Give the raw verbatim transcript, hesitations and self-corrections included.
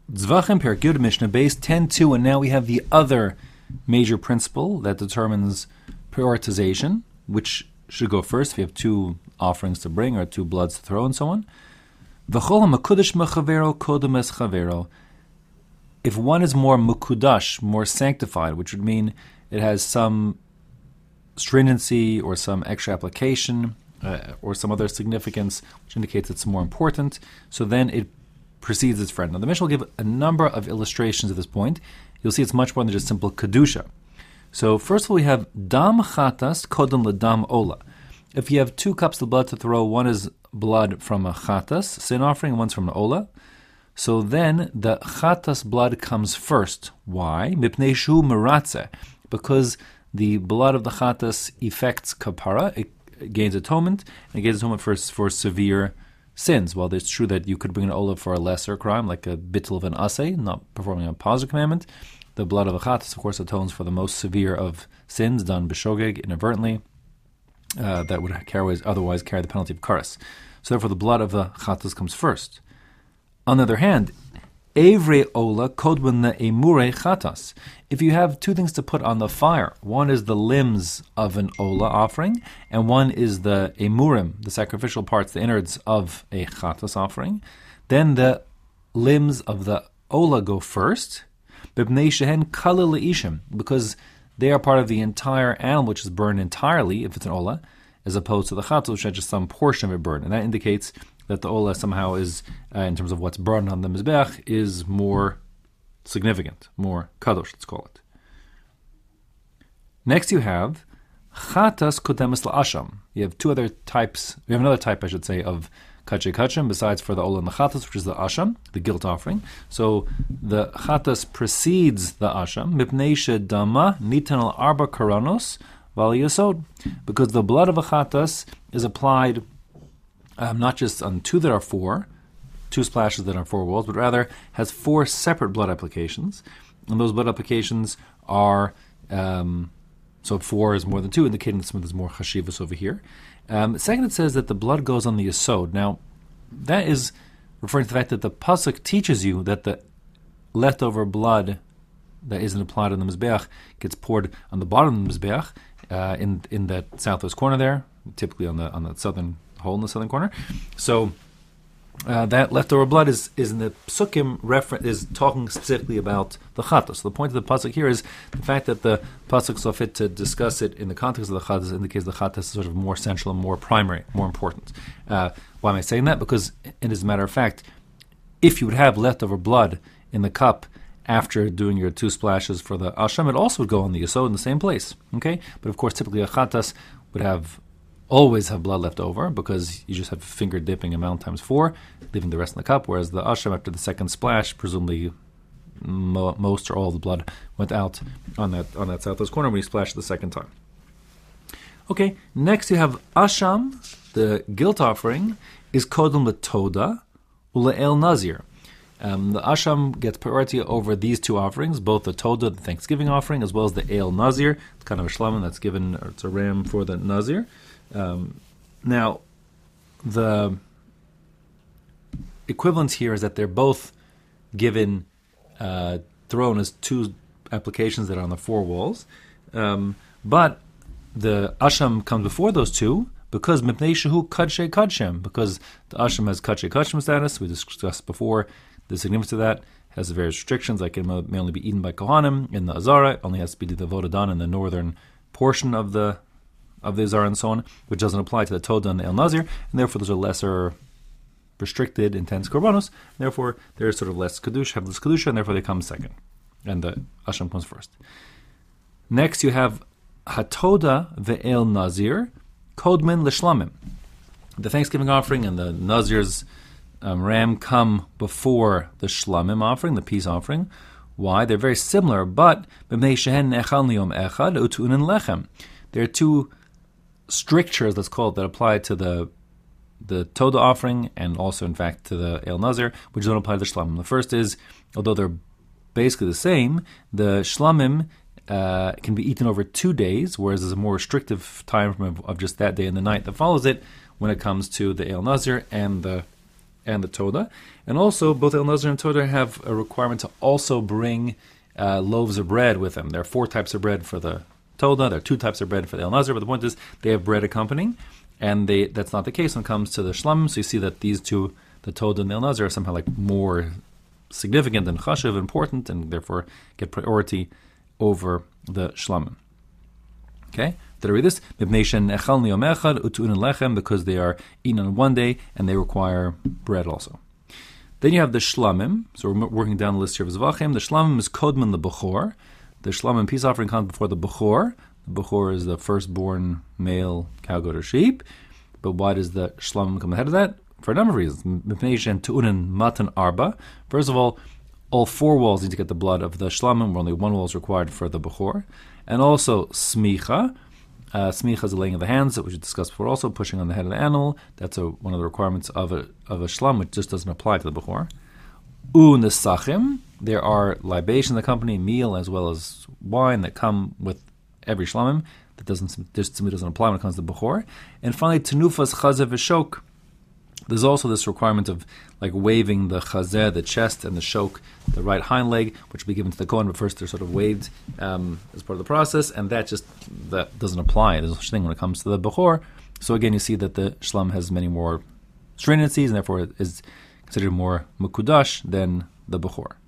Zvachim Perek Yud Mishnah Base ten two, and now we have the other major principle that determines prioritization, which should go first if you have two offerings to bring or two bloods to throw and so on. V'chol ha'makudash mechavero kodem es chavero. If one is more mukudash, more sanctified, which would mean it has some stringency or some extra application uh, or some other significance, which indicates it's more important, so then it precedes its friend. Now the Mishnah will give a number of illustrations at this point. You'll see it's much more than just simple kedusha. So first of all, we have dam chatas kodem ledam ola. If you have two cups of blood to throw, one is blood from a chatas, sin offering, and one's from an ola. So then the chatas blood comes first. Why? Mipnei shu meratze. Because the blood of the chatas affects kapara, it gains atonement, and it gains atonement for, for severe sins. While it's true that you could bring an olav for a lesser crime, like a bittul of an asay, not performing a positive commandment, the blood of a chatas, of course, atones for the most severe of sins done b'shogeg, inadvertently, uh, that would carry, otherwise carry the penalty of karas. So therefore the blood of the chatas comes first. On the other hand, Evre ola kodban emure chatas. If you have two things to put on the fire, one is the limbs of an ola offering, and one is the emurim, the sacrificial parts, the innards of a chatas offering, then the limbs of the ola go first, because they are part of the entire animal, which is burned entirely, if it's an ola, as opposed to the chatas, which has just some portion of it burned. And that indicates that the ola somehow is, uh, in terms of what's burned on the mizbech, is more significant, more kadosh, let's call it. Next you have chatas kodemis la'asham. You have two other types, we have another type, I should say, of kachay kachem, besides for the ola and the chatas, which is the asham, the guilt offering. So the chatas precedes the asham, mipnei shedama nitan al arba karanos val yasod, because the blood of a chatas is applied Um, not just on two that are four, two splashes that are four walls, but rather has four separate blood applications. And those blood applications are, um, so four is more than two, indicating that there's more chashivas over here. Um, second, it says that the blood goes on the yesod. Now, that is referring to the fact that the pasuk teaches you that the leftover blood that isn't applied on the mizbeach gets poured on the bottom of the mizbeach, uh, in in that southwest corner there, typically on the on the southern hole in the southern corner. So uh, that leftover blood is, is in the psukim refer- is talking specifically about the chatas. So the point of the pasuk here is the fact that the pasuk saw fit to discuss it in the context of the chatas indicates the chatas is sort of more central and more primary, more important. Uh, why am I saying that? Because, and as a matter of fact, if you would have leftover blood in the cup after doing your two splashes for the asham, it also would go on the yesod in the same place. Okay, but of course, typically a chatas would have always have blood left over because you just have finger dipping amount times four, leaving the rest in the cup, whereas the asham, after the second splash, presumably mo- most or all of the blood went out on that on that southwest corner when you splashed the second time. Okay, next you have asham, the guilt offering, is kodem letoda ule'el nazir. Um, the asham gets priority over these two offerings, both the toda, the Thanksgiving offering, as well as the el nazir. It's kind of a shlamim that's given, or it's a ram for the nazir. Um, now, the equivalence here is that they're both given, uh, thrown as two applications that are on the four walls, um, but the asham comes before those two because mipnei shehu kadshe kadshem, because the asham has kadshe kadshem status. We discussed before the significance of that. Has various restrictions, like it may only be eaten by kohanim in the azara. It only has to be the voda done in the northern portion of the of the Azara and so on, which doesn't apply to the Toda and the El Nazir, and therefore those are lesser restricted, intense korbanos, and therefore they're sort of less Kedusha, have less Kedusha, and therefore they come second, and the Asham comes first. Next you have Hatoda ve'el Nazir, Kodmin l'shlamim. The Thanksgiving offering and the Nazir's um, ram come before the Shlamim offering, the peace offering. Why? They're very similar, but b'mnei shehen echal niyom echad u'tu'unin lechem. There are two strictures, let's call it, that apply to the the Toda offering and also, in fact, to the El Nazir, which don't apply to the Shlamim. The first is, although they're basically the same, the Shlamim uh, can be eaten over two days, whereas there's a more restrictive time frame of, of just that day and the night that follows it when it comes to the El Nazir and the and the Toda. And also, both El Nazir and Toda have a requirement to also bring uh, loaves of bread with them. There are four types of bread for the Toda, there are two types of bread for the El Nazir, but the point is they have bread accompanying, and they that's not the case when it comes to the Shlamim. So you see that these two, the Toda and the El Nazir, are somehow like more significant and chashuv, important, and therefore get priority over the Shlamim. Okay? Did I read this? Because they are eaten on one day and they require bread also. Then you have the Shlamim. So we're working down the list here of Zvachim. The Shlamim is Kodman the Bechor. The Shlamim peace offering comes before the Bechor. The Bechor is the firstborn male cow, goat, or sheep. But why does the Shlamim come ahead of that? For a number of reasons. Matan Arba. First of all, all four walls need to get the blood of the Shlamim, where only one wall is required for the Bechor. And also Smicha. Uh, smicha is the laying of the hands that we should discuss before, also pushing on the head of the animal. That's a, one of the requirements of a of a shlam, which just doesn't apply to the bechor. U nesachim, there are libations that accompany meal as well as wine that come with every shlamim. That doesn't just simply doesn't apply when it comes to the bechor. And finally, tenufas chazeh v'shok. There's also this requirement of like waving the chazeh, the chest, and the shok, the right hind leg, which will be given to the Kohen, but first they're sort of waved um, as part of the process, and that just that doesn't apply. There's no such thing when it comes to the Bechor. So again, you see that the Shlam has many more stringencies, and therefore is considered more Mukudash than the Bechor.